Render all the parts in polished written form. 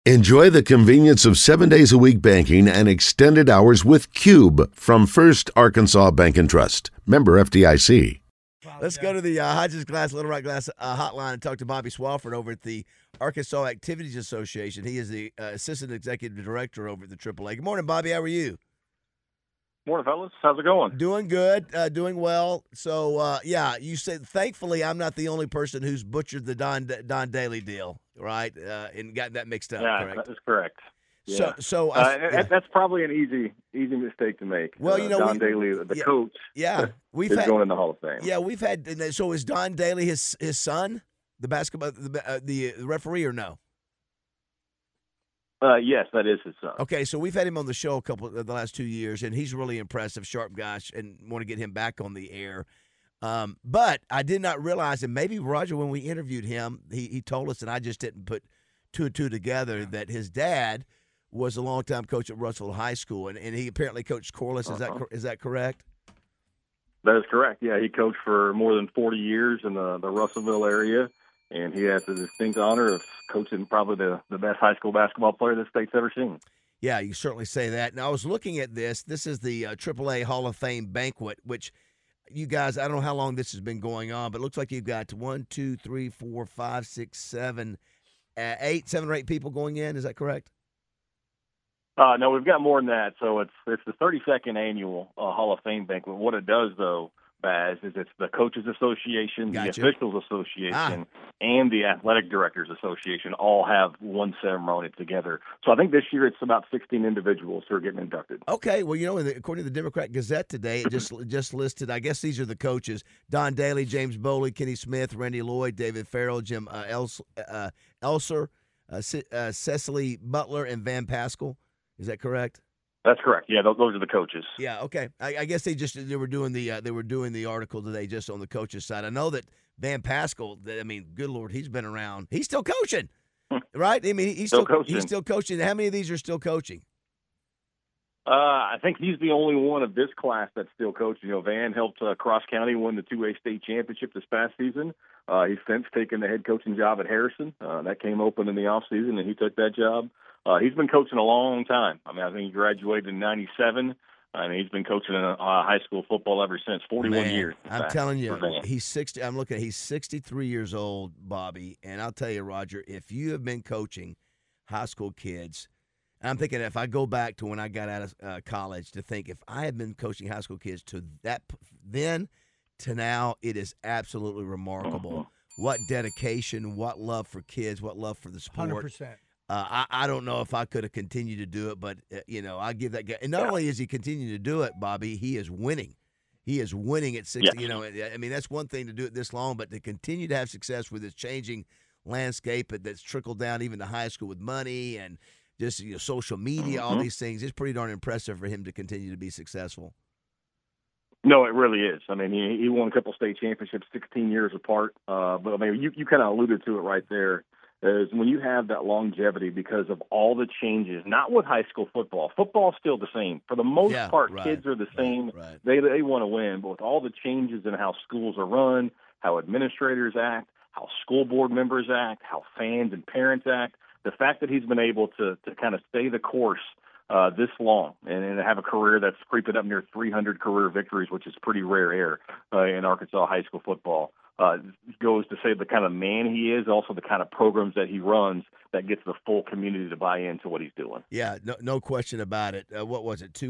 Enjoy the convenience of 7 days a week banking and extended hours with Cube from First Arkansas Bank and Trust. Member FDIC. Let's go to the Hodges Glass, Little Rock Glass hotline and talk to Bobby Swafford over at the Arkansas Activities Association. He is the Assistant Executive Director over at the AAA. Good morning, Bobby. How are you? Morning, fellas. How's it going? Doing good, doing well. So, you said, thankfully, I'm not the only person who's butchered the Don Daly deal, right? And got that mixed up, yeah, correct? That is correct. Yeah. That's probably an easy mistake to make. Well, Don Daly, the coach, we've is going in the Hall of Fame. Yeah, we've had. So is Don Daly his son, the basketball, the referee, or no? Yes, that is his son. Okay, so we've had him on the show the last 2 years, and he's really impressive, sharp guy, and want to get him back on the air. But I did not realize, and maybe Roger, when we interviewed him, he told us, and I just didn't put two and two together, that his dad was a longtime coach at Russell High School, and he apparently coached Corliss. Is that correct? That is correct. Yeah, he coached for more than 40 years in the Russellville area, and he has the distinct honor of coaching probably the best high school basketball player the state's ever seen. Yeah, you certainly say that. Now, I was looking at this. This is the AAA Hall of Fame banquet, which you guys, I don't know how long this has been going on, but it looks like you've got 1, 2, 3, 4, 5, 6, 7, 7 or 8 people going in. Is that correct? No, we've got more than that. So it's the 32nd annual Hall of Fame banquet. What it does, though, Baz, is it's the Coaches Association, Gotcha. the Officials Association, and the Athletic Directors Association all have one ceremony together. So I think this year it's about 16 individuals who are getting inducted. Okay, well, according to the Democrat Gazette today, it just listed, I guess these are the coaches: Don Daly, James Boley, Kenny Smith, Randy Lloyd, David Farrell, Jim Elser, Cecily Butler, and Van Pascal. Is that correct? That's correct. Yeah, those are the coaches. Yeah. Okay. I guess they were doing the article today just on the coaches side. I know that Van Pascal. I mean, good Lord, he's been around. He's still coaching, right? I mean, he's still coaching. He's still coaching. How many of these are still coaching? I think he's the only one of this class that's still coaching. Van helped Cross County win the 2A state championship this past season. He's since taken the head coaching job at Harrison. That came open in the off season, and he took that job. He's been coaching a long time. I mean, I think he graduated in '97, and he's been coaching in high school football ever since. 41 years. I'm telling you, he's 60. I'm looking. He's 63 years old, Bobby. And I'll tell you, Roger, if you have been coaching high school kids, and I'm thinking if I go back to when I got out of college to think if I had been coaching high school kids to that then to now, it is absolutely remarkable. What dedication, what love for kids, what love for the sport. 100%. I don't know if I could have continued to do it, but, I give that guy. And not only is he continuing to do it, Bobby, he is winning. He is winning at 60. Yes. I mean, that's one thing to do it this long, but to continue to have success with this changing landscape that's trickled down even to high school with money and just social media, all these things, it's pretty darn impressive for him to continue to be successful. No, it really is. I mean, he won a couple state championships 16 years apart. But, I mean, you kind of alluded to it right there. Is when you have that longevity because of all the changes, not with high school football. Football's still the same. For the most part, kids are the same. Right. They want to win. But with all the changes in how schools are run, how administrators act, how school board members act, how fans and parents act, the fact that he's been able to kind of stay the course this long and have a career that's creeping up near 300 career victories, which is pretty rare air in Arkansas high school football. Goes to say the kind of man he is, also the kind of programs that he runs that gets the full community to buy into what he's doing. Yeah, no question about it. What was it,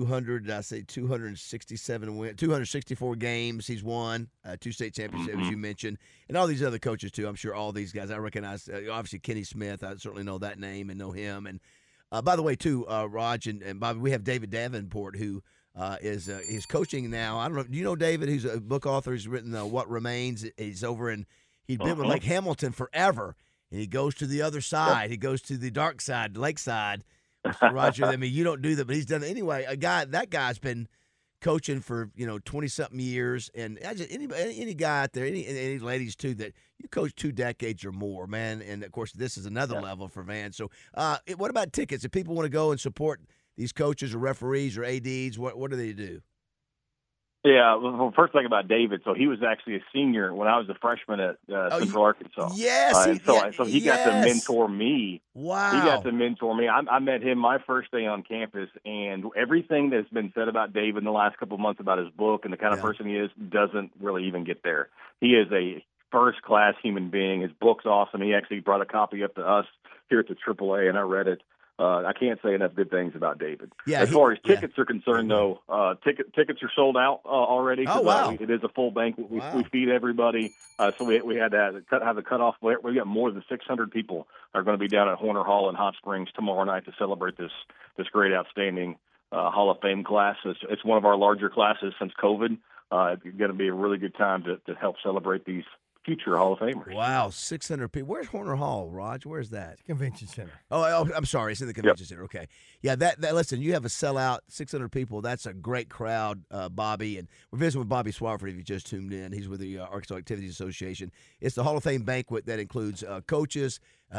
267 wins, 264 games he's won, 2 state championships, as you mentioned, and all these other coaches, too. I'm sure all these guys I recognize. Obviously, Kenny Smith, I certainly know that name and know him. And, by the way, too, Raj and Bobby, we have David Davenport, who is coaching now. I don't know. Do you know David, who's a book author? He's written What Remains. He's he'd been with Lake Hamilton forever, and he goes to the other side. He goes to the dark side, Lakeside. Roger, I mean, you don't do that, but he's done it anyway. That guy's been coaching for 20-something years, and any guy out there, any ladies too, that you coach 2 decades or more, man. And of course, this is another level for Van. So, what about tickets? If people want to go and support these coaches or referees or ADs, what do they do? Yeah, well, first thing about David, so he was actually a senior when I was a freshman at Central Arkansas. Yes. So he got to mentor me. Wow. He got to mentor me. I met him my first day on campus, and everything that's been said about David in the last couple of months about his book and the kind of person he is doesn't really even get there. He is a first-class human being. His book's awesome. He actually brought a copy up to us here at the AAA, and I read it. I can't say enough good things about David. Yeah, as far as tickets are concerned, though, tickets are sold out already. Oh, wow. It is a full banquet. We feed everybody. So we had to have the cutoff. We got more than 600 people are going to be down at Horner Hall in Hot Springs tomorrow night to celebrate this great, outstanding Hall of Fame class. It's one of our larger classes since COVID. It's going to be a really good time to help celebrate these future Hall of Famers. Wow, 600 people. Where's Horner Hall, Raj? Where's that? Convention Center. Oh, I'm sorry. It's in the Convention Center. Okay. Yeah, that listen, you have a sellout, 600 people. That's a great crowd, Bobby. And we're visiting with Bobby Swafford if you just tuned in. He's with the Arkansas Activities Association. It's the Hall of Fame banquet that includes coaches,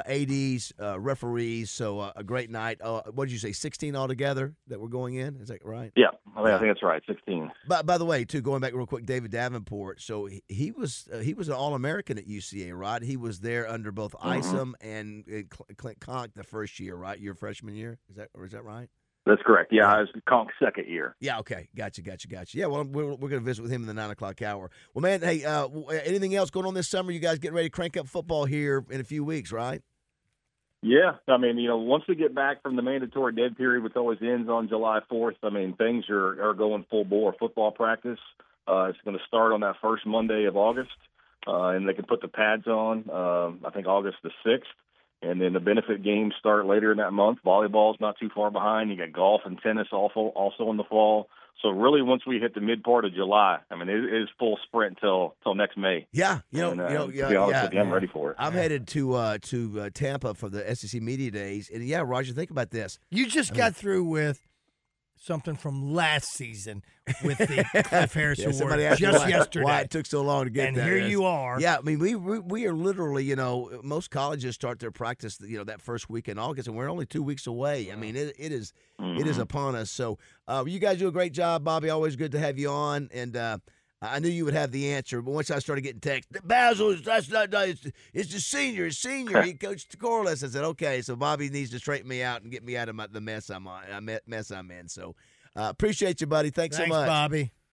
ADs, referees. So a great night. What did you say, 16 altogether that we're going in? Is that right? Yeah, I think that's right, 16. By the way, too, going back real quick, David Davenport. So he was an All-American at UCA, right? He was there under both Isom and Clint Conk the first year, right? Your freshman year, is that right? That's correct. Yeah, I was Conk's second year. Yeah. Okay. Gotcha. Yeah. Well, we're going to visit with him in the 9 o'clock hour. Well, man, hey, anything else going on this summer? You guys getting ready to crank up football here in a few weeks, right? Yeah, I mean, once we get back from the mandatory dead period, which always ends on July 4th, I mean, things are going full bore. Football practice, it's going to start on that first Monday of August, and they can put the pads on, I think August the 6th, and then the benefit games start later in that month. Volleyball's not too far behind. You got golf and tennis also in the fall. So really, once we hit the mid part of July, I mean, it is full sprint till next May. Yeah, to be honest with you, I'm ready for it. I'm headed to Tampa for the SEC Media Days, and Roger, think about this. You just got through with something from last season with the Cliff Harris Award just yesterday. Why it took so long to get and that. here you are. Yeah, I mean, we are literally, most colleges start their practice, that first week in August, and we're only 2 weeks away. I mean, it is upon us. So you guys do a great job, Bobby. Always good to have you on, and I knew you would have the answer, but once I started getting texts, Basil, it's the senior. He coached Corliss. I said, okay, so Bobby needs to straighten me out and get me out of the mess I'm in. So appreciate you, buddy. Thanks so much. Thanks, Bobby.